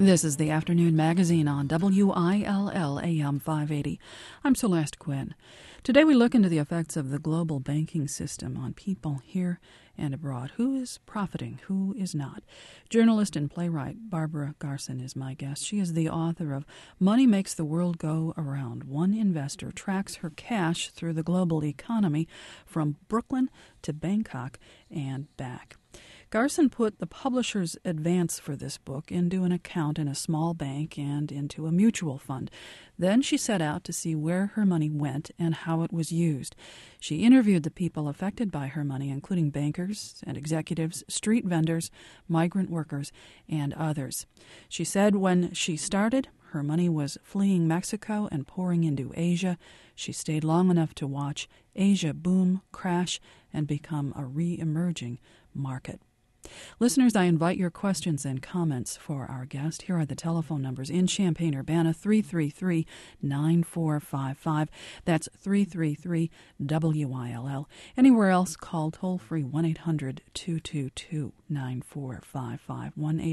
This is the Afternoon Magazine on WILL AM 580. I'm Celeste Quinn. Today we look into the effects of the global banking system on people here and abroad. Who is profiting? Who is not? Journalist and playwright Barbara Garson is my guest. She is the author of Money Makes the World Go Around. One investor tracks her cash through the global economy from Brooklyn to Bangkok and back. Garson put the publisher's advance for this book into an account in a small bank and into a mutual fund. Then she set out to see where her money went and how it was used. She interviewed the people affected by her money, including bankers and executives, street vendors, migrant workers, and others. She said when she started, her money was fleeing Mexico and pouring into Asia. She stayed long enough to watch Asia boom, crash, and become a re-emerging market. Listeners, I invite your questions and comments for our guest. Here are the telephone numbers in Champaign-Urbana, 333-9455. That's 333-WILL. Anywhere else, call toll-free 1-800-222-9455,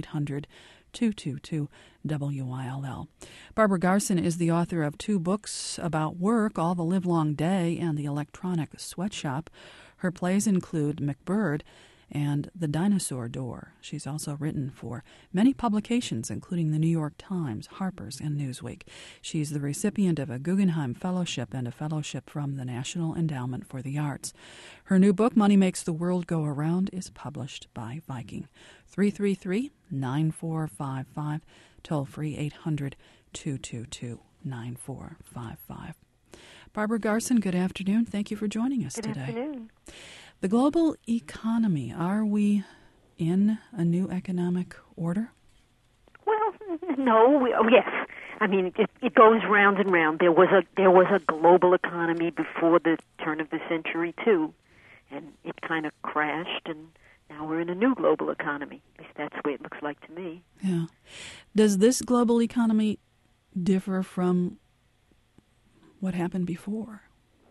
1-800-222-WILL. Barbara Garson is the author of 2 books about work, All the Livelong Day and The Electronic Sweatshop. Her plays include McBird and The Dinosaur Door. She's also written for many publications, including the New York Times, Harper's, and Newsweek. She's the recipient of a Guggenheim Fellowship and a fellowship from the National Endowment for the Arts. Her new book, Money Makes the World Go Around, is published by Viking. 333-9455, toll-free 800-222-9455. Barbara Garson, good afternoon. Thank you for joining us today. Good afternoon. The global economy, are we in a new economic order? Well, no. Yes. I mean, it goes round and round. There was a global economy before the turn of the century, too, and it kind of crashed, and now we're in a new global economy. At least that's the way it looks like to me. Yeah. Does this global economy differ from what happened before?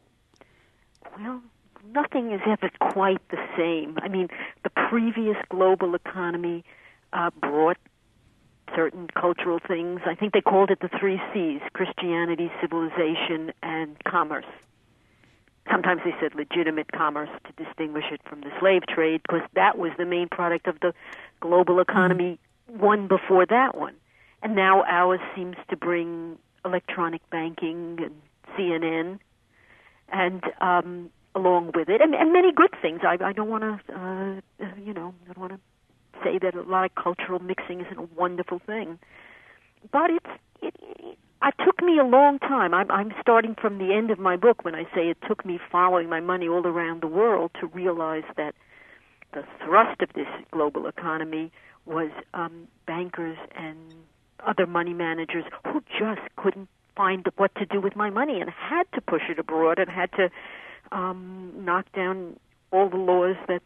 Well, nothing is ever quite the same. I mean, the previous global economy brought certain cultural things. I think they called it the 3 C's: Christianity, civilization, and commerce. Sometimes they said legitimate commerce to distinguish it from the slave trade, because that was the main product of the global economy, one before that one. And now ours seems to bring electronic banking and CNN and along with it, and many good things. I don't want to, I don't want to say that a lot of cultural mixing isn't a wonderful thing, but it took me a long time. I'm starting from the end of my book when I say it took me following my money all around the world to realize that the thrust of this global economy was bankers and other money managers who just couldn't find what to do with my money and had to push it abroad and had to knock down all the laws that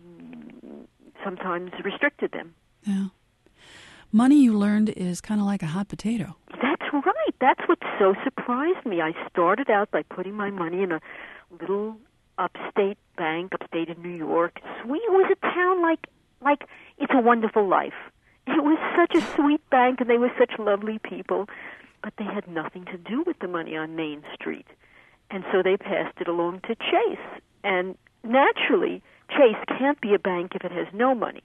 sometimes restricted them. Yeah. Money, you learned, is kind of like a hot potato. That's right. That's what so surprised me. I started out by putting my money in a little upstate bank, upstate in New York. Sweet. It was a town like It's a Wonderful Life. It was such a sweet bank, and they were such lovely people, but they had nothing to do with the money on Main Street. And so they passed it along to Chase. And naturally, Chase can't be a bank if it has no money.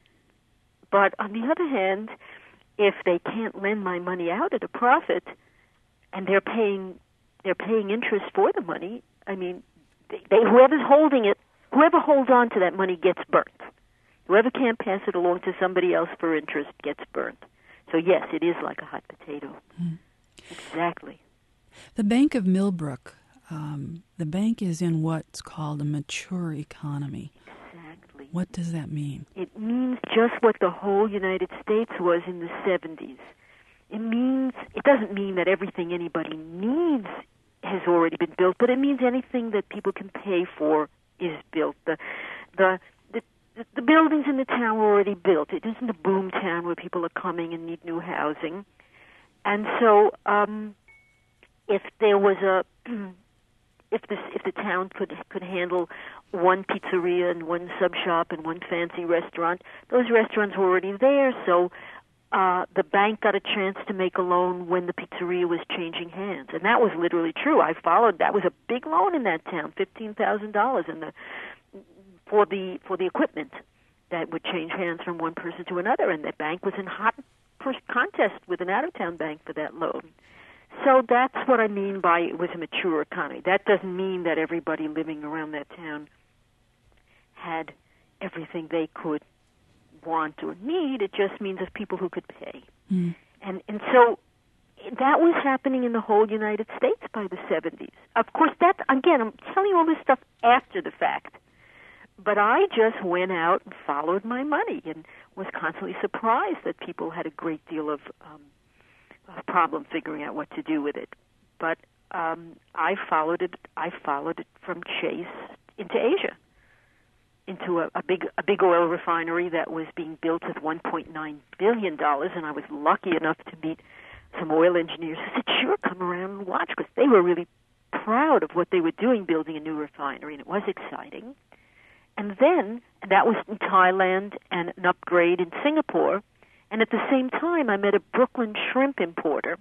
But on the other hand, if they can't lend my money out at a profit, and they're paying interest for the money, I mean, whoever's holding it, whoever holds on to that money gets burnt. Whoever can't pass it along to somebody else for interest gets burnt. So yes, it is like a hot potato. Exactly. The Bank of Millbrook, the bank is in what's called a mature economy. Exactly. What does that mean? It means just what the whole United States was in the 70s. It doesn't mean that everything anybody needs has already been built, but it means anything that people can pay for is built. The buildings in the town were already built. It isn't a boom town where people are coming and need new housing. And so if there was if the town could handle one pizzeria and one sub shop and one fancy restaurant, those restaurants were already there, so the bank got a chance to make a loan when the pizzeria was changing hands, and that was literally true. I followed. That was a big loan in that town, $15,000, and for the equipment that would change hands from one person to another, and the bank was in hot contest with an out-of-town bank for that loan. So that's what I mean by it was a mature economy. That doesn't mean that everybody living around that town had everything they could want or need. It just means of people who could pay. Mm. And so that was happening in the whole United States by the 70s. Of course, that, again, I'm telling you all this stuff after the fact. But I just went out and followed my money and was constantly surprised that people had a great deal of problem figuring out what to do with it. But I followed it from Chase into Asia, into a big oil refinery that was being built with $1.9 billion, and I was lucky enough to meet some oil engineers who said, sure, come around and watch, because they were really proud of what they were doing, building a new refinery, and it was exciting. And then, that was in Thailand and an upgrade in Singapore, and at the same time I met a Brooklyn shrimp importer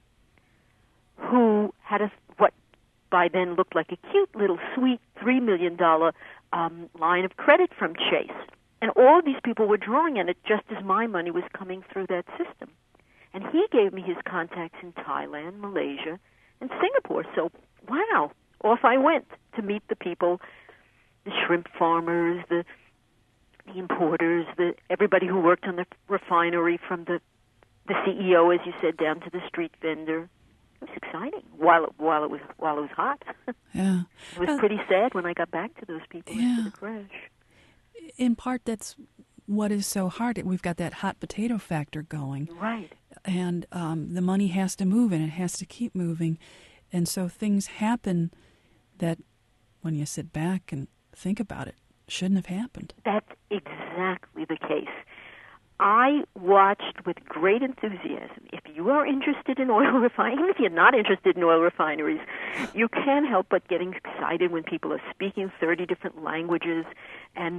who had what by then looked like a cute little sweet $3 million line of credit from Chase. And all of these people were drawing on it just as my money was coming through that system. And he gave me his contacts in Thailand, Malaysia, and Singapore. So, wow, off I went to meet the people, the shrimp farmers, the importers, everybody who worked on the refinery, from the CEO, as you said, down to the street vendor. It was exciting while it was hot. Yeah, it was pretty sad when I got back to those people after the crash. In part, that's what is so hard. We've got that hot potato factor going, right? And the money has to move, and it has to keep moving, and so things happen that, when you sit back and think about it, shouldn't have happened. That's exactly the case. I watched with great enthusiasm. If you are interested in oil refining, even if you're not interested in oil refineries, you can't help but getting excited when people are speaking 30 different languages and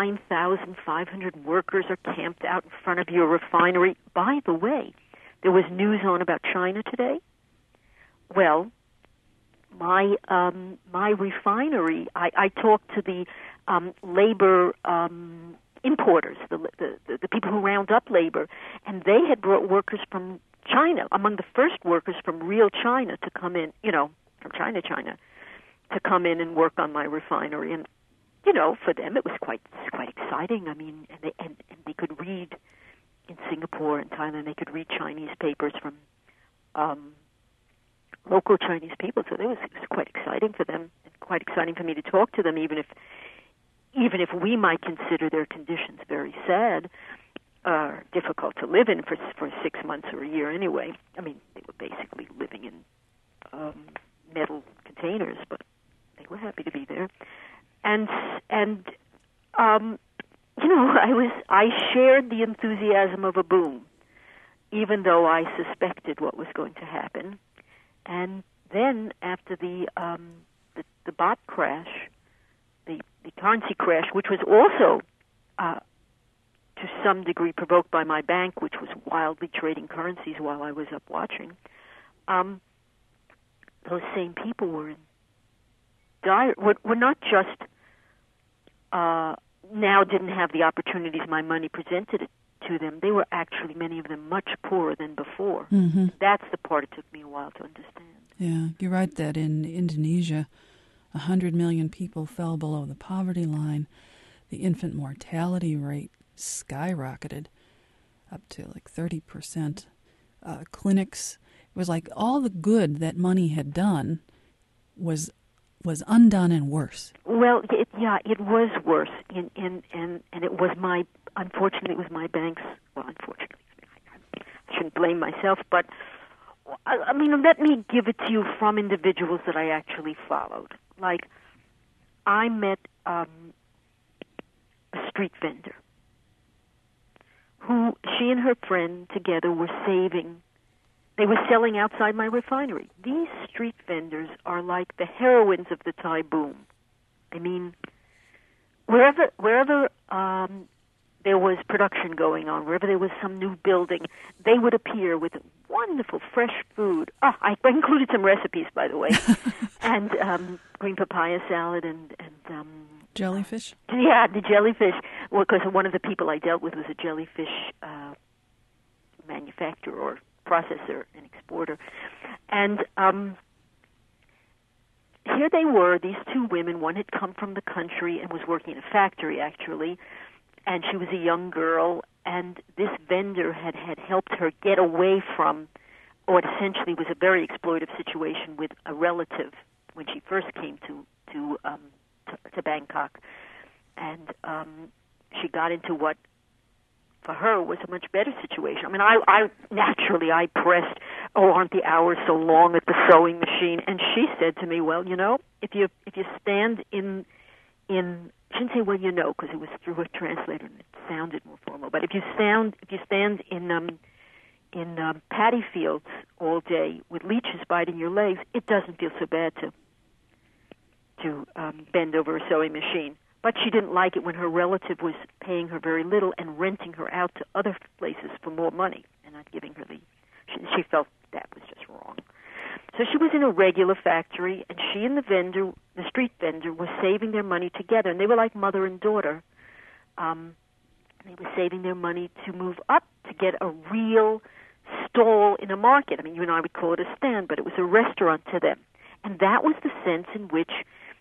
9,500 workers are camped out in front of your refinery. By the way, there was news on about China today. Well, my refinery, I talked to the labor importers, the people who round up labor, and they had brought workers from China, among the first workers from real China to come in, from China, to come in and work on my refinery. And, for them it was quite exciting. I mean, and they could read in Singapore and Thailand, they could read Chinese papers from local Chinese people, so it was quite exciting for them, and quite exciting for me to talk to them, even if we might consider their conditions very sad, difficult to live in for 6 months or a year anyway. I mean, they were basically living in metal containers, but they were happy to be there. And I shared the enthusiasm of a boom, even though I suspected what was going to happen. And then after the bot crash, the currency crash, which was also to some degree provoked by my bank, which was wildly trading currencies while I was up watching, those same people were in dire. Were not just now didn't have the opportunities my money presented it to them. They were actually, many of them, much poorer than before. Mm-hmm. That's the part it took me a while to understand. Yeah, you're right that in Indonesia, 100 million people fell below the poverty line. The infant mortality rate skyrocketed up to like 30%. Clinics, it was like all the good that money had done was undone and worse. Well, it was worse, and it was unfortunately, it was my bank's. Well, unfortunately, I shouldn't blame myself, but I mean, let me give it to you from individuals that I actually followed. Like, I met a street vendor who, she and her friend together were saving. They were selling outside my refinery. These street vendors are like the heroines of the Thai boom. I mean, wherever there was production going on, wherever there was some new building, they would appear with wonderful fresh food. Oh, I included some recipes, by the way, and green papaya salad and jellyfish. Yeah, the jellyfish. Well, because one of the people I dealt with was a jellyfish manufacturer or processor and exporter, and here they were, these two women. One had come from the country and was working in a factory, actually, and she was a young girl, and this vendor had helped her get away from what essentially was a very exploitive situation with a relative when she first came to Bangkok. And she got into what, for her, was a much better situation. I mean, I naturally pressed, aren't the hours so long at the sewing machine? And she said to me, well, if you stand in she didn't say, well, because it was through a translator and it sounded more formal. But if you stand in paddy fields all day with leeches biting your legs, it doesn't feel so bad to bend over a sewing machine. But she didn't like it when her relative was paying her very little and renting her out to other places for more money and not giving her she felt that was just wrong. So she was in a regular factory, and she and the street vendor, were saving their money together, and they were like mother and daughter. They were saving their money to move up to get a real stall in a market. I mean, you and I would call it a stand, but it was a restaurant to them. And that was the sense in which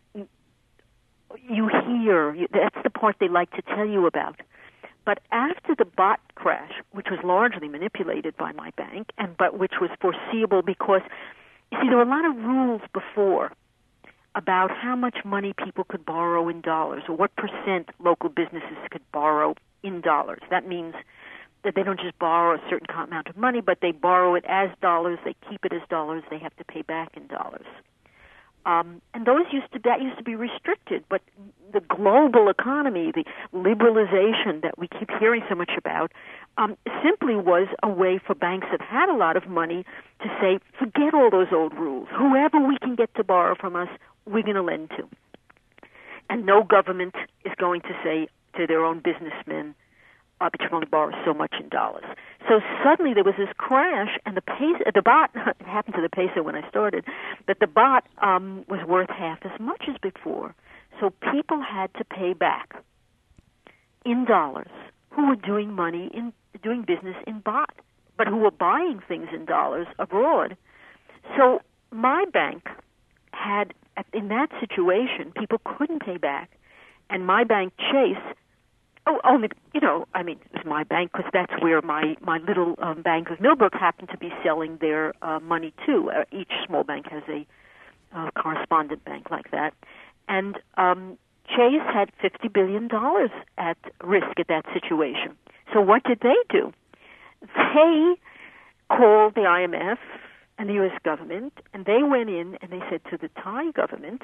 you hear, that's the part they like to tell you about. But after the bot crash, which was largely manipulated by my bank, but which was foreseeable because, you see, there were a lot of rules before about how much money people could borrow in dollars or what percent local businesses could borrow in dollars. That means that they don't just borrow a certain amount of money, but they borrow it as dollars, they keep it as dollars, they have to pay back in dollars. And that used to be restricted, but the global economy, the liberalization that we keep hearing so much about, simply was a way for banks that had a lot of money to say, forget all those old rules. Whoever we can get to borrow from us, we're going to lend to. And no government is going to say to their own businessmen, but you can only borrow so much in dollars. So suddenly there was this crash, and the bot, it happened to the peso when I started, that the bot was worth half as much as before. So people had to pay back in dollars who were doing business in bot, but who were buying things in dollars abroad. So my bank had, in that situation, people couldn't pay back, and my bank, Chase, it was my bank because that's where my little Bank of Millbrook happened to be selling their money to. Each small bank has a correspondent bank like that. And Chase had $50 billion at risk at that situation. So what did they do? They called the IMF and the U.S. government, and they went in and they said to the Thai government,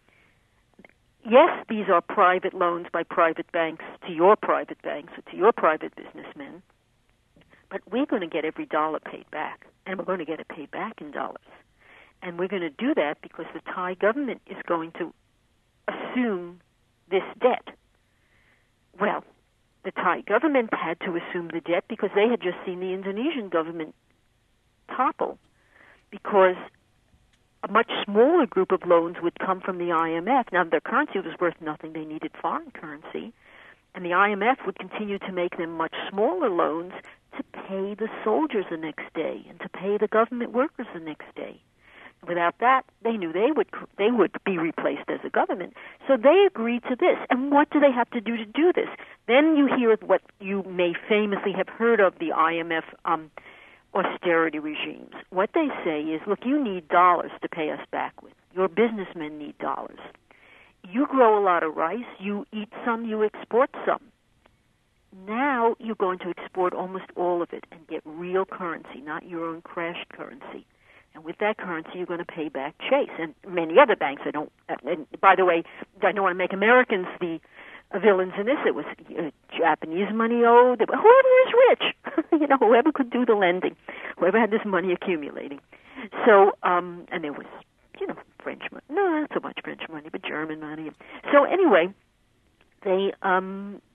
yes, these are private loans by private banks to your private banks or to your private businessmen, but we're going to get every dollar paid back, and we're going to get it paid back in dollars. And we're going to do that because the Thai government is going to assume this debt. Well, the Thai government had to assume the debt because they had just seen the Indonesian government topple, because a much smaller group of loans would come from the IMF. Now, their currency was worth nothing. They needed foreign currency. And the IMF would continue to make them much smaller loans to pay the soldiers the next day and to pay the government workers the next day. Without that, they knew they would be replaced as a government. So they agreed to this. And what do they have to do this? Then you hear what you may famously have heard of the IMF austerity regimes. What they say is, look, you need dollars to pay us back with. Your businessmen need dollars. You grow a lot of rice, you eat some, you export some. Now you're going to export almost all of it and get real currency, not your own crashed currency. And with that currency, you're going to pay back Chase and many other banks. And by the way, I don't want to make Americans the villains in this. It was Japanese money owed. Whoever was rich, whoever could do the lending, whoever had this money accumulating. So, and there was, French money. No, not so much French money, but German money. So anyway, they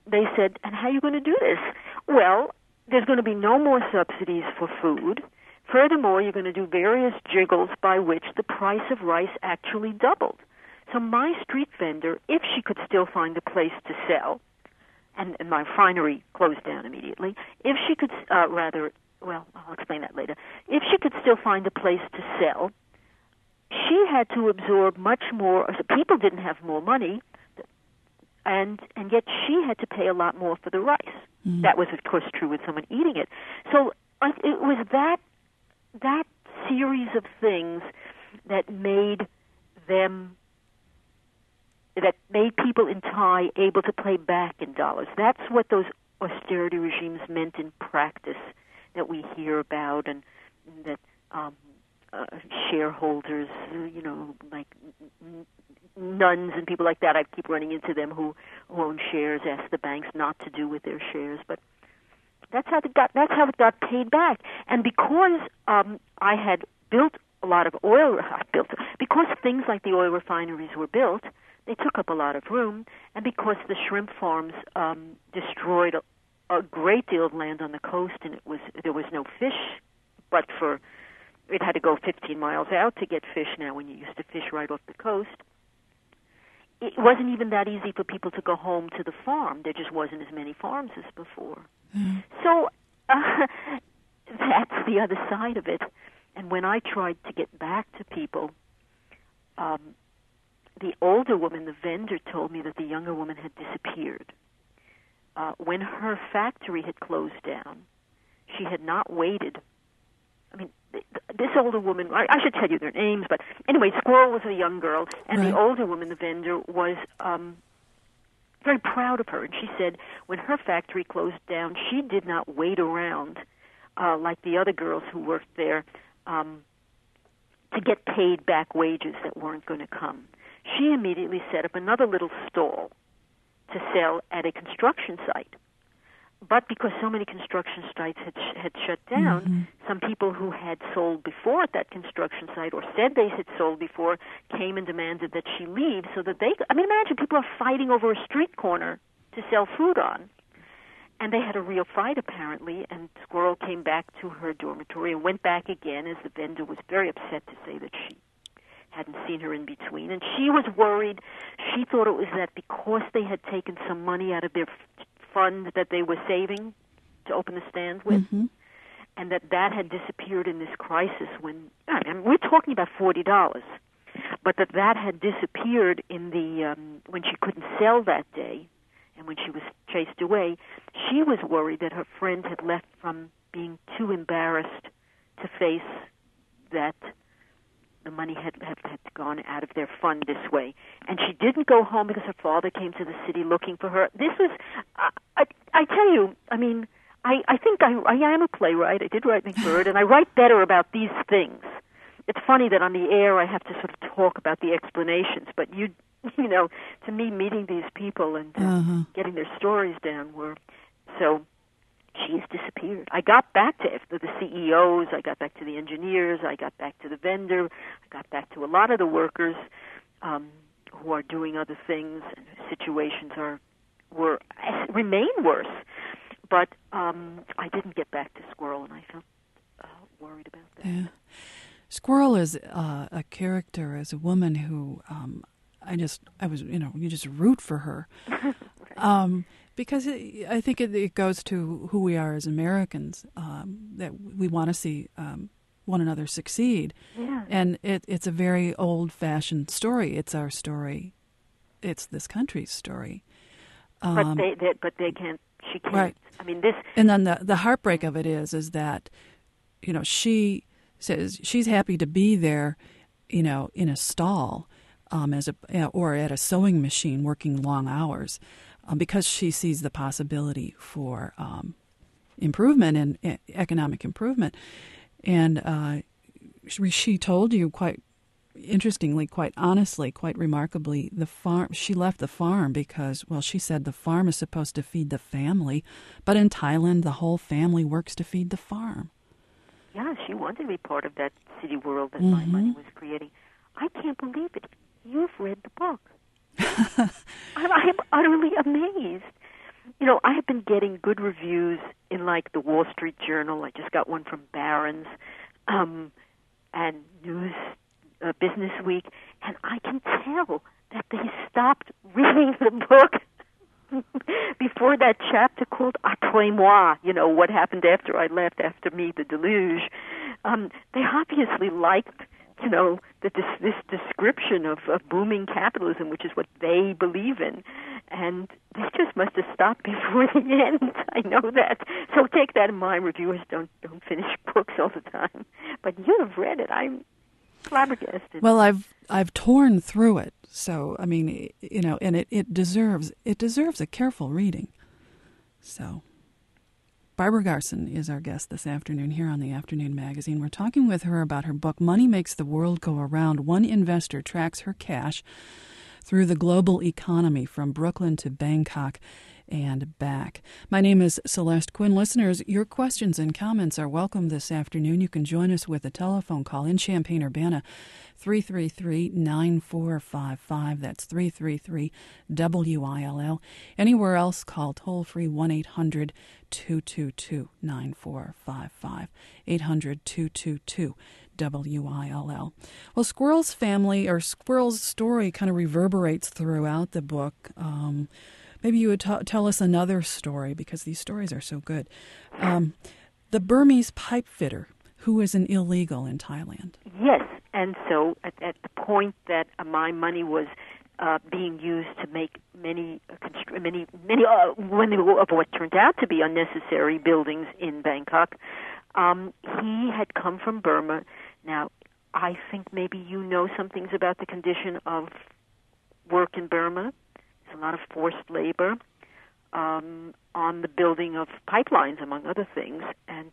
they said, and how are you going to do this? Well, there's going to be no more subsidies for food. Furthermore, you're going to do various jiggles by which the price of rice actually doubled. So my street vendor, if she could still find a place to sell, and my refinery closed down immediately, if she could, I'll explain that later. If she could still find a place to sell, she had to absorb much more. The people didn't have more money, and yet she had to pay a lot more for the rice. Mm-hmm. That was, of course, true with someone eating it. So it was that series of things that made people in Thai able to pay back in dollars. That's what those austerity regimes meant in practice that we hear about, and that shareholders, like nuns and people like that, I keep running into them who own shares, ask the banks not to do with their shares, but that's how it got paid back. And because I had built a lot of because things like the oil refineries were built, they took up a lot of room, and because the shrimp farms destroyed a great deal of land on the coast, and there was no fish, but it had to go 15 miles out to get fish now when you used to fish right off the coast. It wasn't even that easy for people to go home to the farm. There just wasn't as many farms as before. Mm-hmm. So that's the other side of it. And when I tried to get back to people, the older woman, the vendor, told me that the younger woman had disappeared. When her factory had closed down, she had not waited. I mean, this older woman, I should tell you their names, but anyway, Squirrel was a young girl, and right. The older woman, the vendor, was very proud of her. And she said when her factory closed down, she did not wait around like the other girls who worked there to get paid back wages that weren't going to come. She immediately set up another little stall to sell at a construction site. But because so many construction sites had shut down, mm-hmm. some people who had sold before at that construction site or said they had sold before came and demanded that she leave so that imagine people are fighting over a street corner to sell food on. And they had a real fight, apparently, and Squirrel came back to her dormitory and went back again, as the vendor was very upset to say that she hadn't seen her in between. And she was worried. She thought it was that because they had taken some money out of their fund that they were saving to open the stand with, mm-hmm. and that had disappeared in this crisis when, we're talking about $40, but that had disappeared in the when she couldn't sell that day, and when she was chased away. She was worried that her friend had left from being too embarrassed to face that the money had gone out of their fund this way. And she didn't go home because her father came to the city looking for her. This was, I tell you, I think I am a playwright. I did write McBird, and I write better about these things. It's funny that on the air I have to sort of talk about the explanations, but you know, to me, meeting these people and getting their stories down so she's disappeared. I got back to the CEOs, I got back to the engineers, I got back to the vendor, I got back to a lot of the workers who are doing other things. Situations remain worse, but I didn't get back to Squirrel, and I felt worried about that. Yeah. Squirrel is a character, as a woman who you just root for her. Right. Because I think it goes to who we are as Americans, that we want to see one another succeed. Yeah. And it's a very old-fashioned story. It's our story. It's this country's story. But they can't. She can't. Right. This. And then the heartbreak of it is that, she says she's happy to be there, in a stall, or at a sewing machine working long hours. Because she sees the possibility for improvement and economic improvement. And she told you quite interestingly, quite honestly, quite remarkably, she left the farm because, she said the farm is supposed to feed the family, but in Thailand the whole family works to feed the farm. Yeah, she wanted to be part of that city world that my money was creating. I can't believe it. You've read the book. I'm utterly amazed. I have been getting good reviews in like the Wall Street Journal. I just got one from Barron's, and News Business Week, and I can tell that they stopped reading the book before that chapter called Après moi, what happened after I left, after me, the deluge. They obviously liked, this description of booming capitalism, which is what they believe in. And they just must have stopped before the end. I know that. So take that in mind. Reviewers don't finish books all the time. But you have read it. I'm flabbergasted. Well, I've torn through it. So, I mean, and it deserves a careful reading. So, Barbara Garson is our guest this afternoon here on the Afternoon Magazine. We're talking with her about her book, Money Makes the World Go Around. One investor tracks her cash through the global economy from Brooklyn to Bangkok and back. My name is Celeste Quinn. Listeners, your questions and comments are welcome this afternoon. You can join us with a telephone call in Champaign-Urbana, 333-9455. That's 333-WILL. Anywhere else, call toll-free 1-800-222-9455, 800-222-WILL. Well, Squirrel's story kind of reverberates throughout the book. Maybe you would tell us another story, because these stories are so good. The Burmese pipe fitter who is an illegal in Thailand. Yes, and so at the point that my money was being used to make many of what turned out to be unnecessary buildings in Bangkok, he had come from Burma. Now, I think maybe you know some things about the condition of work in Burma. There's a lot of forced labor on the building of pipelines, among other things, and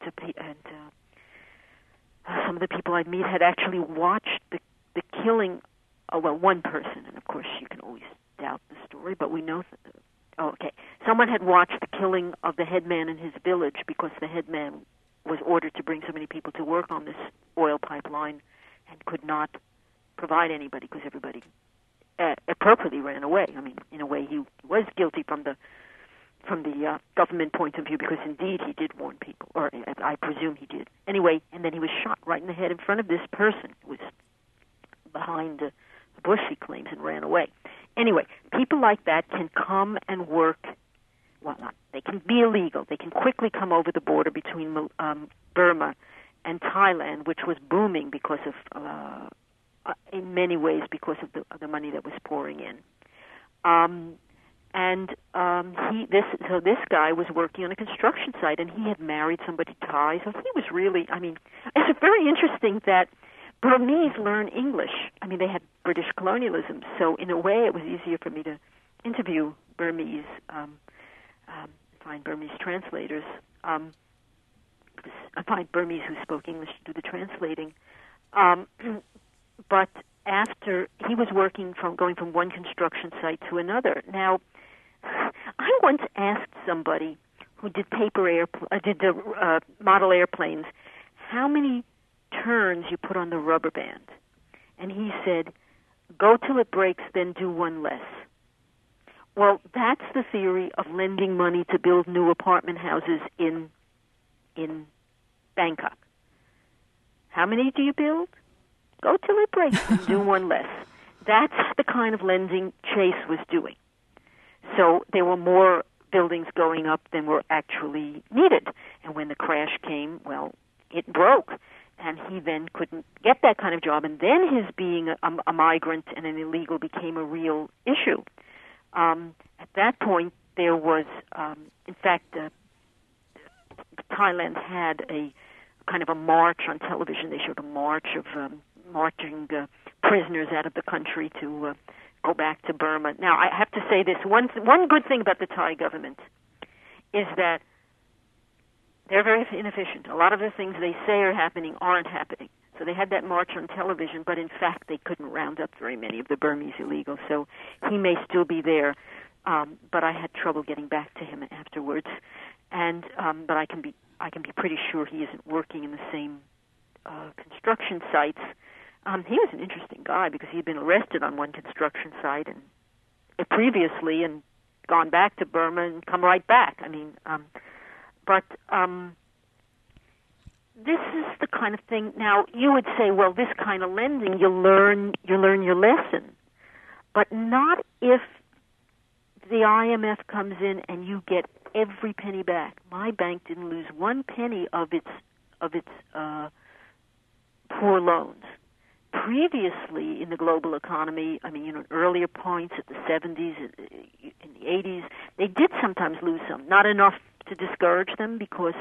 some of the people I'd meet had actually watched the killing. One person, and of course you can always doubt the story, but we know. Someone had watched the killing of the headman in his village because the headman was ordered to bring so many people to work on this oil pipeline and could not provide anybody because everybody appropriately ran away. I mean, in a way, he was guilty from the government point of view, because indeed he did warn people, or I presume he did. Anyway, and then he was shot right in the head in front of this person who was behind the bush, he claims, and ran away. Anyway, people like that can come and work. Well, they can be illegal. They can quickly come over the border between Burma and Thailand, which was booming because of in many ways because of the money that was pouring in. This guy was working on a construction site, and he had married somebody Thai, so he was really, it's very interesting that Burmese learn English. I mean, they had British colonialism, so in a way it was easier for me to interview Burmese, find Burmese translators, find Burmese who spoke English to do the translating. But after he was going from one construction site to another. Now, I once asked somebody who did model airplanes how many turns you put on the rubber band, and he said, "Go till it breaks, then do one less." Well, that's the theory of lending money to build new apartment houses in Bangkok. How many do you build? Go till it breaks and do one less. That's the kind of lending Chase was doing. So there were more buildings going up than were actually needed. And when the crash came, well, it broke. And he then couldn't get that kind of job. And then his being a migrant and an illegal became a real issue. At that point, there was, in fact, Thailand had a kind of a march on television. They showed a march of marching prisoners out of the country to go back to Burma. Now, I have to say this. One good thing about the Thai government is that they're very inefficient. A lot of the things they say are happening aren't happening. So they had that march on television, but in fact they couldn't round up very many of the Burmese illegals. So he may still be there, but I had trouble getting back to him afterwards. And but I can be pretty sure he isn't working in the same construction sites. He was an interesting guy because he had been arrested on one construction site and previously, and gone back to Burma and come right back. I mean, but this is the kind of thing. Now, you would say, well, this kind of lending, you learn your lesson, but not if the IMF comes in and you get every penny back. My bank didn't lose one penny of its poor loans. Previously, in the global economy, I mean, in earlier points at the 70s, in the 80s, they did sometimes lose some. Not enough to discourage them because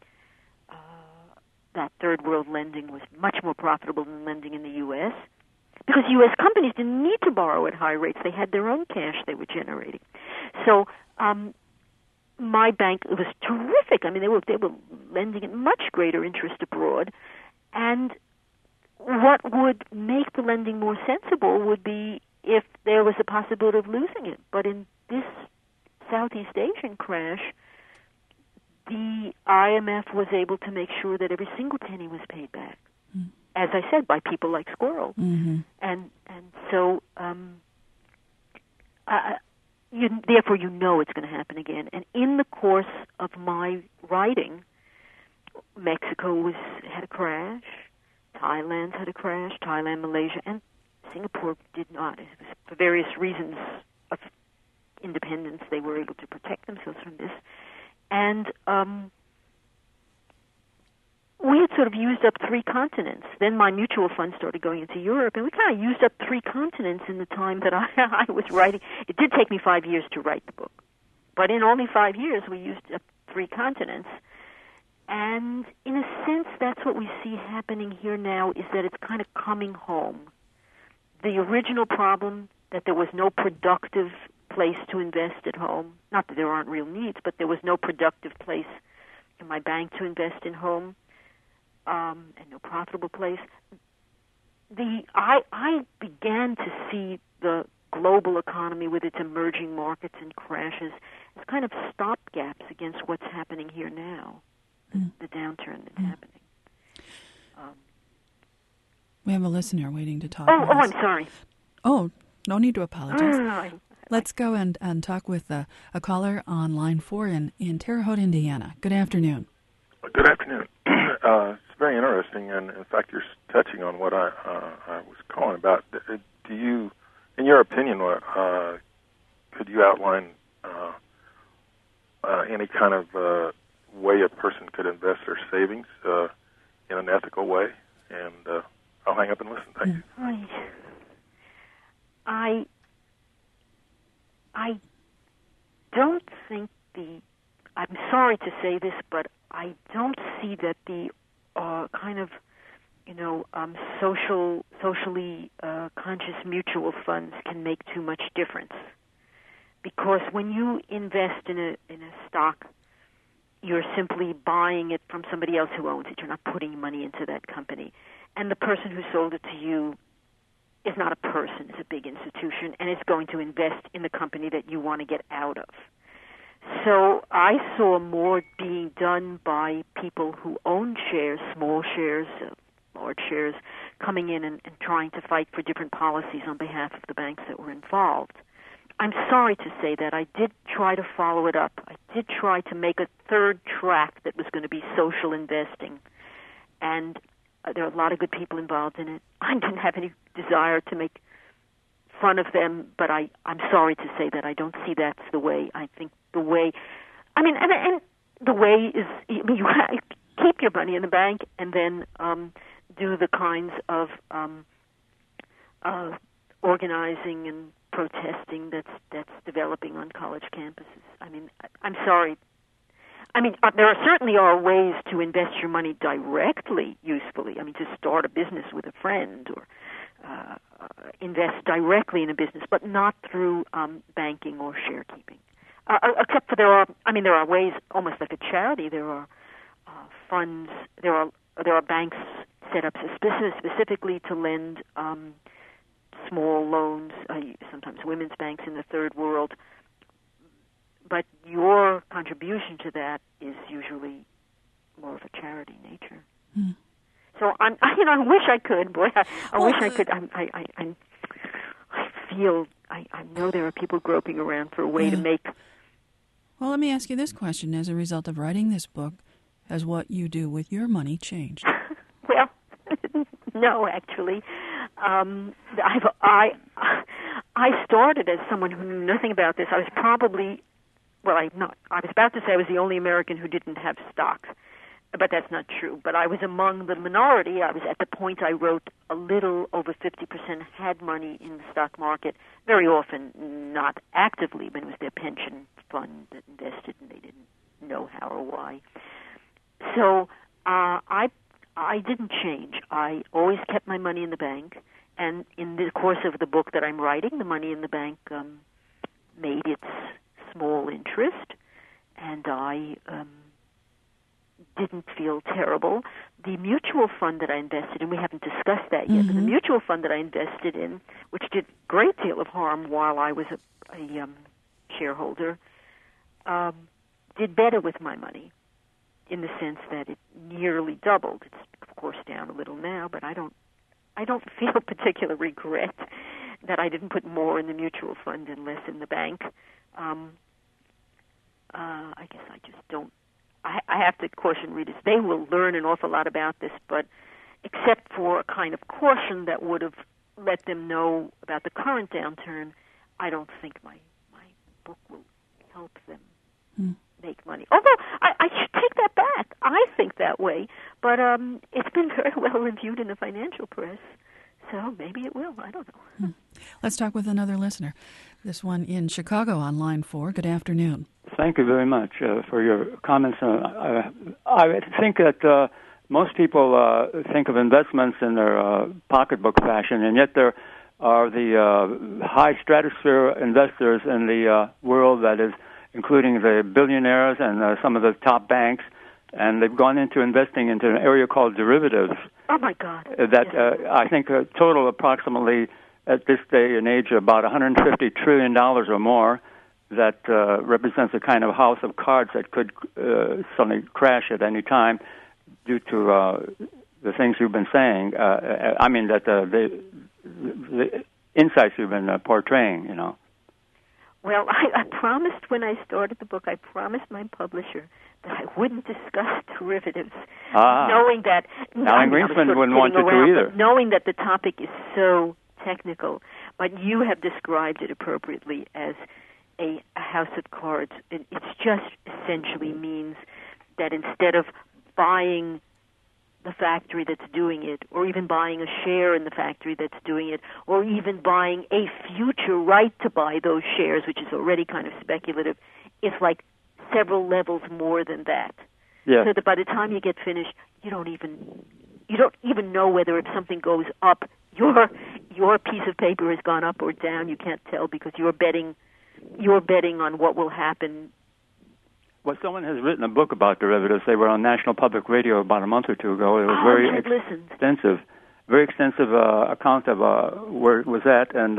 that third world lending was much more profitable than lending in the U.S. because U.S. companies didn't need to borrow at high rates. They had their own cash they were generating. So my bank, it was terrific. I mean, they were lending at much greater interest abroad. And what would make the lending more sensible would be if there was a possibility of losing it. But in this Southeast Asian crash, the IMF was able to make sure that every single penny was paid back, as I said, by people like Squirrel. Mm-hmm. And so therefore you know it's going to happen again. And in the course of my writing, Mexico had a crash, Thailand had a crash, Thailand, Malaysia, and Singapore did not. It was for various reasons of independence, they were able to protect themselves from this. And we had sort of used up 3 continents. Then my mutual fund started going into Europe, and we kind of used up 3 continents in the time that I was writing. It did take me 5 years to write the book. But in only 5 years, we used up 3 continents. And in a sense, that's what we see happening here now, is that it's kind of coming home. The original problem, that there was no productive place to invest at home, not that there aren't real needs, but there was no productive place in my bank to invest in home, and no profitable place. I began to see the global economy with its emerging markets and crashes as kind of stopgaps against what's happening here now, the downturn that's happening. We have a listener waiting to talk. Oh, I'm sorry. Oh, no need to apologize. Let's go and talk with a caller on line 4 in Terre Haute, Indiana. Good afternoon. Good afternoon. It's very interesting, and in fact, you're touching on what I was calling about. Do you, in your opinion, could you outline any kind of way a person could invest their savings in an ethical way? And I'll hang up and listen. Thank you. I don't think I'm sorry to say this, but I don't see that the kind of, socially conscious mutual funds can make too much difference. Because when you invest in a stock, you're simply buying it from somebody else who owns it. You're not putting money into that company. And the person who sold it to you is not a person, it's a big institution, and it's going to invest in the company that you want to get out of. So I saw more being done by people who own shares, small shares, large shares, coming in and trying to fight for different policies on behalf of the banks that were involved. I'm sorry to say that. I did try to follow it up. I did try to make a third track that was going to be social investing, and there are a lot of good people involved in it. I didn't have any desire to make fun of them, but I'm sorry to say that I don't see that's the way. I think the way, and the way is, you keep your money in the bank and then do the kinds of organizing and protesting that's developing on college campuses. I'm sorry. There certainly are ways to invest your money directly, usefully. To start a business with a friend or invest directly in a business, but not through banking or share keeping. Except for there are ways, almost like a charity. There are funds. There are banks set up specifically to lend small loans. Sometimes women's banks in the third world. But your contribution to that is usually more of a charity nature. Hmm. So I wish I could. Boy, I wish I could. I feel I know there are people groping around for a way to make... Well, let me ask you this question. As a result of writing this book, has what you do with your money changed? Well, no, actually. I started as someone who knew nothing about this. I was probably... Well, I was about to say I was the only American who didn't have stocks, but that's not true. But I was among the minority. I was at the point I wrote a little over 50% had money in the stock market, very often not actively, but it was their pension fund that invested and they didn't know how or why. So I didn't change. I always kept my money in the bank, and in the course of the book that I'm writing, the money in the bank made its small interest, and I didn't feel terrible. The mutual fund that I invested in, we haven't discussed that yet, but the mutual fund that I invested in, which did a great deal of harm while I was a shareholder, did better with my money in the sense that it nearly doubled. It's, of course, down a little now, but I don't feel particular regret that I didn't put more in the mutual fund and less in the bank. I guess I just don't. I have to caution readers. They will learn an awful lot about this, but except for a kind of caution that would have let them know about the current downturn, I don't think my book will help them make money. Although, I should take that back. I think that way, but it's been very well reviewed in the financial press. So maybe it will. I don't know. Let's talk with another listener. This one in Chicago on line 4. Good afternoon. Thank you very much for your comments. I think that most people think of investments in their pocketbook fashion, and yet there are the high stratosphere investors in the world that is including the billionaires and some of the top banks, and they've gone into investing into an area called derivatives. Oh, my God. That I think total approximately at this day and age about $150 trillion or more. That represents a kind of house of cards that could suddenly crash at any time due to the things you've been saying. I mean, that the insights you've been portraying, you know. Well, I promised when I started the book, I promised my publisher that I wouldn't discuss derivatives, knowing that... Alan Greenspan wouldn't want you to either. Knowing that the topic is so technical, but you have described it appropriately as a house of cards. It just essentially means that instead of buying the factory that's doing it, or even buying a share in the factory that's doing it, or even buying a future right to buy those shares, which is already kind of speculative, it's like several levels more than that. Yes. So that by the time you get finished, you don't even know whether if something goes up, your piece of paper has gone up or down. You can't tell because you're betting on what will happen. Well, someone has written a book about derivatives. They were on National Public Radio about a month or two ago. It was very extensive account of where it was at, and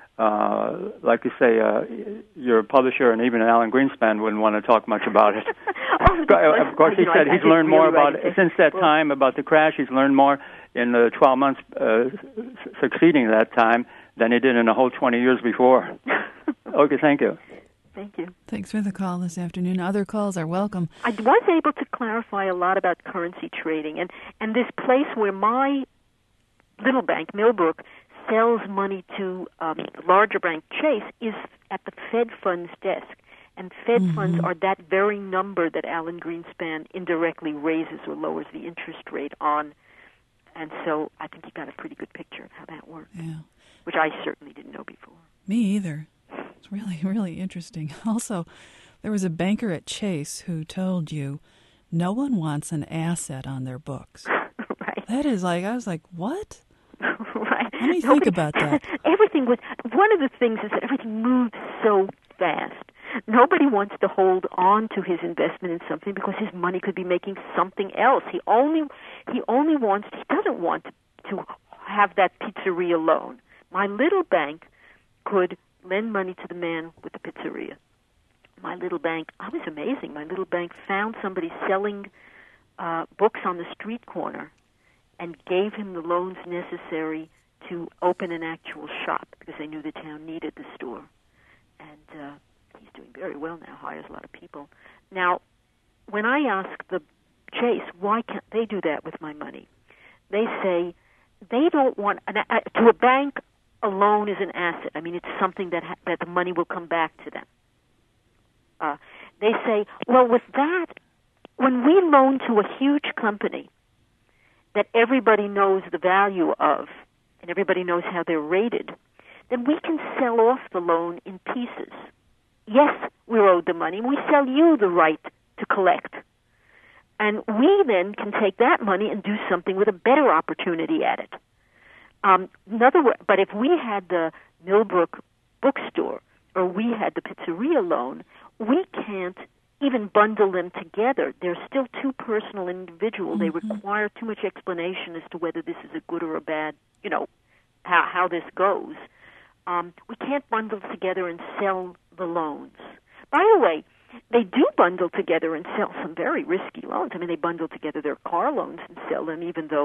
like you say, your publisher and even Alan Greenspan wouldn't want to talk much about it. Of course, he said he's learned more about it since that time about the crash. He's learned more in the 12 months succeeding that time than he did in the whole 20 years before. Okay, thank you. Thank you. Thanks for the call this afternoon. Other calls are welcome. I was able to clarify a lot about currency trading, and this place where my little bank, Millbrook, sells money to the larger bank, Chase, is at the Fed funds desk. And Fed funds are that very number that Alan Greenspan indirectly raises or lowers the interest rate on. And so I think you got a pretty good picture of how that works, which I certainly didn't know before. Me either. It's really, really interesting. Also, there was a banker at Chase who told you no one wants an asset on their books. Right. That is like, I was like, what? Right. Let me think about that. Everything was, one of the things is that everything moves so fast. Nobody wants to hold on to his investment in something because his money could be making something else. He doesn't want to have that pizzeria loan. My little bank could lend money to the man with the pizzeria. My little bank, I was amazing. My little bank found somebody selling books on the street corner and gave him the loans necessary to open an actual shop because they knew the town needed the store. And he's doing very well now, hires a lot of people. Now, when I ask the Chase, why can't they do that with my money? They say they don't want, to a bank, a loan is an asset. I mean, it's something that the money will come back to them. They say, well, with that, when we loan to a huge company that everybody knows the value of, and everybody knows how they're rated, then we can sell off the loan in pieces. Yes, we're owed the money. We sell you the right to collect. And we then can take that money and do something with a better opportunity at it. In other words, but if we had the Millbrook bookstore or we had the pizzeria loan, we can't even bundle them together. They're still too personal and individual. Mm-hmm. They require too much explanation as to whether this is a good or a bad, how this goes. We can't bundle together and sell the loans. By the way, they do bundle together and sell some very risky loans. I mean, they bundle together their car loans and sell them,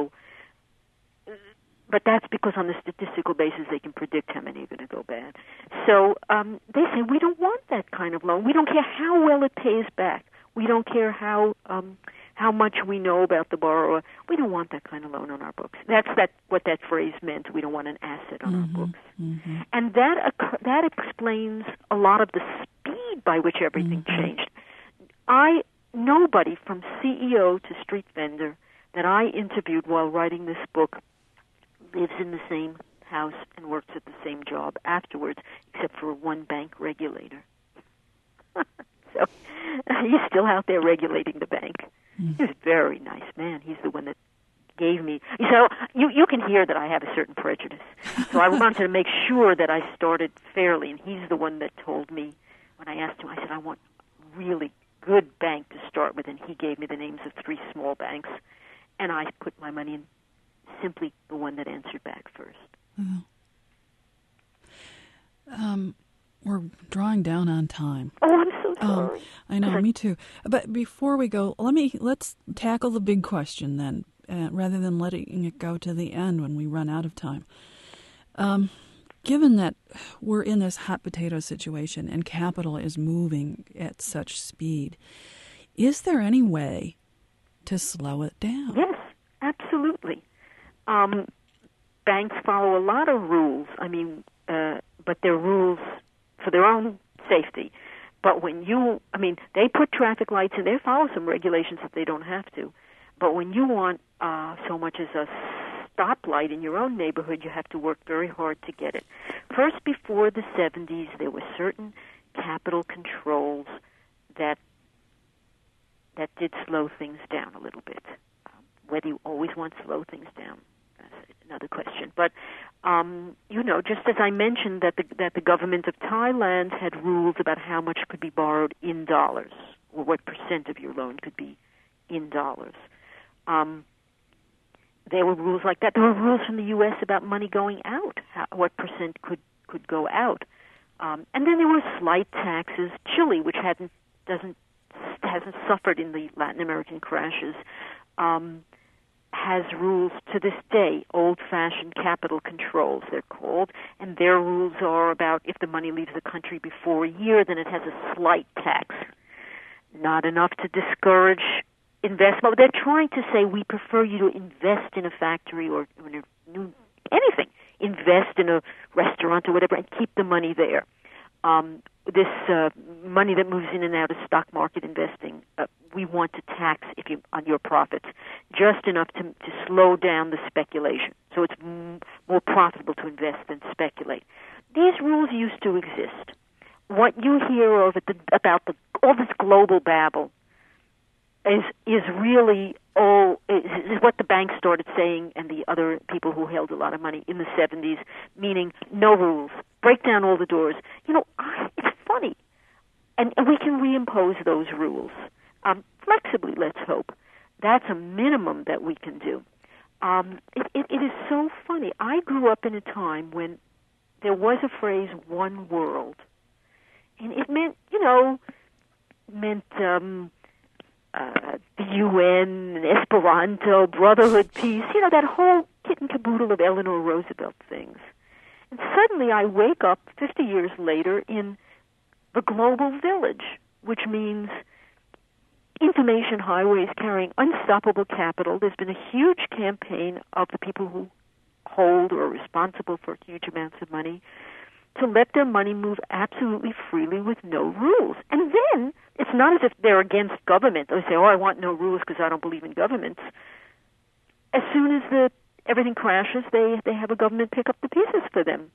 but that's because on the statistical basis they can predict how many are going to go bad. So they say, we don't want that kind of loan. We don't care how well it pays back. We don't care how much we know about the borrower. We don't want that kind of loan on our books. That's what that phrase meant. We don't want an asset on our books. Mm-hmm. And that explains a lot of the speed by which everything changed. Nobody from CEO to street vendor that I interviewed while writing this book lives in the same house and works at the same job afterwards, except for one bank regulator. So he's still out there regulating the bank. He's a very nice man. He's the one that gave me. So you can hear that I have a certain prejudice. So I wanted to make sure that I started fairly, and he's the one that told me when I asked him, I said, I want a really good bank to start with, and he gave me the names of 3 small banks, and I put my money in simply the one that answered back first. We're drawing down on time. Oh, I'm so sorry. I know, me too. But before we go, let's tackle the big question then, rather than letting it go to the end when we run out of time. Given that we're in this hot potato situation and capital is moving at such speed, is there any way to slow it down? Yes, absolutely. Banks follow a lot of rules. But they're rules for their own safety. But they put traffic lights in. They follow some regulations if they don't have to. But when you want so much as a stoplight in your own neighborhood, you have to work very hard to get it. First, before the 70s, there were certain capital controls that did slow things down a little bit. Whether you always want to slow things down, that's another question. But just as I mentioned that the government of Thailand had rules about how much could be borrowed in dollars, or what percent of your loan could be in dollars. There were rules like that. There were rules from the U.S. about money going out, what percent could go out. And then there were slight taxes. Chile, which hasn't suffered in the Latin American crashes, has rules to this day, old-fashioned capital controls, they're called, and their rules are about if the money leaves the country before a year, then it has a slight tax. Not enough to discourage investment. They're trying to say we prefer you to invest in a factory or anything. Invest in a restaurant or whatever and keep the money there. This money that moves in and out of stock market investing, we want to tax on your profits just enough to slow down the speculation. So it's more profitable to invest than speculate. These rules used to exist. What you hear about all this global babble is really is what the banks started saying, and the other people who held a lot of money in the 70s, meaning no rules, break down all the doors. It's funny, and we can reimpose those rules flexibly. Let's hope that's a minimum that we can do. It is so funny. I grew up in a time when there was a phrase "one world," and it meant the UN, Esperanto, brotherhood, peace, that whole, kit and caboodle of Eleanor Roosevelt things. And suddenly I wake up 50 years later in the global village, which means information highways carrying unstoppable capital. There's been a huge campaign of the people who hold or are responsible for huge amounts of money to let their money move absolutely freely with no rules. And then it's not as if they're against government. They say, I want no rules because I don't believe in governments. As soon as everything crashes, they have a government pick up the pieces for them.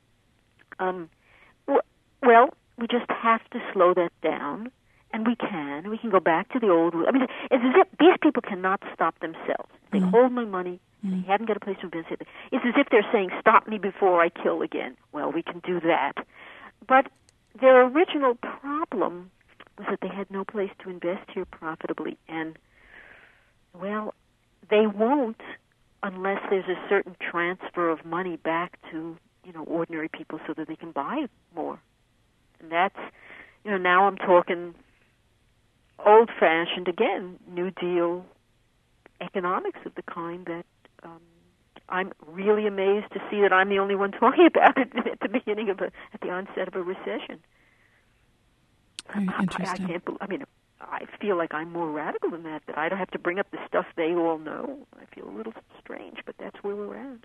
Well, we just have to slow that down, and we can. We can go back to the old rules. I mean, it's as if these people cannot stop themselves. They hold my money. They haven't got a place to invest it. It's as if they're saying, stop me before I kill again. Well, we can do that. But their original problem was that they had no place to invest here profitably. And, well, they won't unless there's a certain transfer of money back to, ordinary people so that they can buy more. And that's, now I'm talking old-fashioned, again, New Deal economics of the kind that I'm really amazed to see that I'm the only one talking about it at the beginning of at the onset of a recession. Very interesting. I can't believe, I feel like I'm more radical than that I don't have to bring up the stuff they all know. I feel a little strange, but that's where we're at.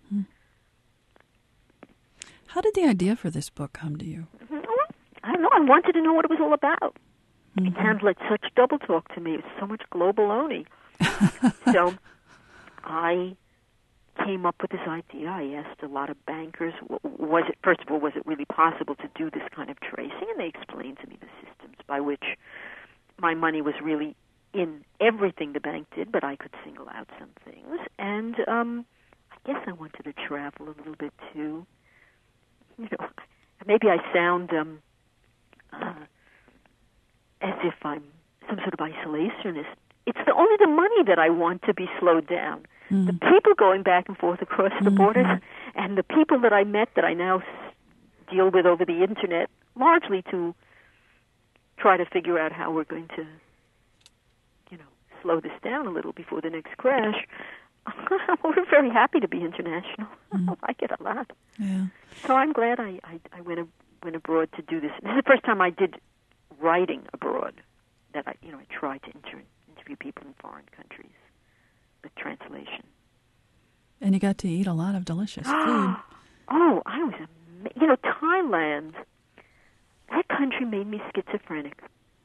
How did the idea for this book come to you? I don't know. I wanted to know what it was all about. It sounds like such double talk to me. It's so much global-only. So I came up with this idea. I asked a lot of bankers, first of all, was it really possible to do this kind of tracing? And they explained to me the systems by which my money was really in everything the bank did, but I could single out some things. And I guess I wanted to travel a little bit too. Maybe I sound as if I'm some sort of isolationist. It's only the money that I want to be slowed down. The people going back and forth across the borders, and the people that I met that I now deal with over the Internet, largely to try to figure out how we're going to, slow this down a little before the next crash. We're very happy to be international. I like it a lot. Yeah. So I'm glad I went abroad to do this. This is the first time I did writing abroad. That I tried to interview people in foreign countries with translation. And you got to eat a lot of delicious food. Oh, I was Thailand. That country made me schizophrenic.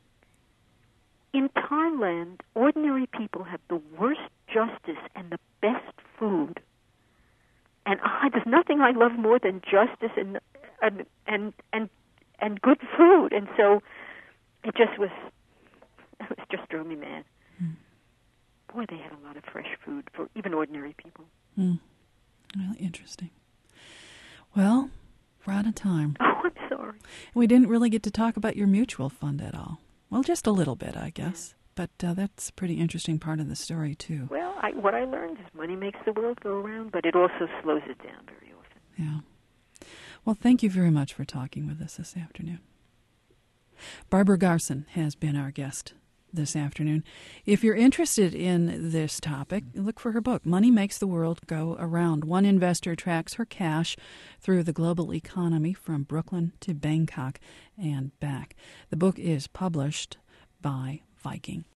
In Thailand, ordinary people have the worst justice and the best food. And there's nothing I love more than justice and good food. And so it just drove me mad. Boy, they had a lot of fresh food for even ordinary people. Really interesting. Well, we're out of time. Oh, I'm sorry. We didn't really get to talk about your mutual fund at all. Well, just a little bit, I guess. But that's a pretty interesting part of the story, too. Well, what I learned is money makes the world go around, but it also slows it down very often. Yeah. Well, thank you very much for talking with us this afternoon. Barbara Garson has been our guest this afternoon. If you're interested in this topic, look for her book, Money Makes the World Go Around. One investor tracks her cash through the global economy from Brooklyn to Bangkok and back. The book is published by Viking.